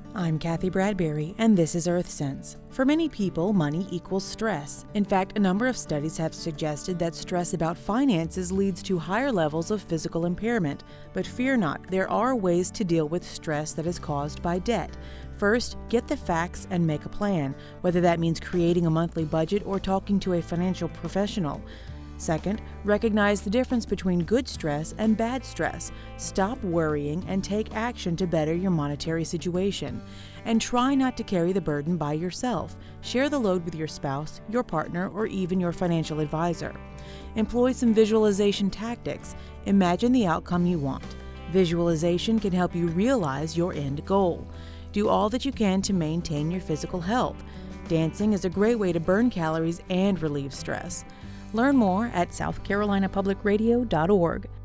I'm Kathy Bradbury, and this is EarthSense. For many people, money equals stress. In fact, a number of studies have suggested that stress about finances leads to higher levels of physical impairment. But fear not, there are ways to deal with stress that is caused by debt. First, get the facts and make a plan, whether that means creating a monthly budget or talking to a financial professional. Second, recognize the difference between good stress and bad stress. Stop worrying and take action to better your monetary situation. And try not to carry the burden by yourself. Share the load with your spouse, your partner, or even your financial advisor. Employ some visualization tactics. Imagine the outcome you want. Visualization can help you realize your end goal. Do all that you can to maintain your physical health. Dancing is a great way to burn calories and relieve stress. Learn more at southcarolinapublicradio.org.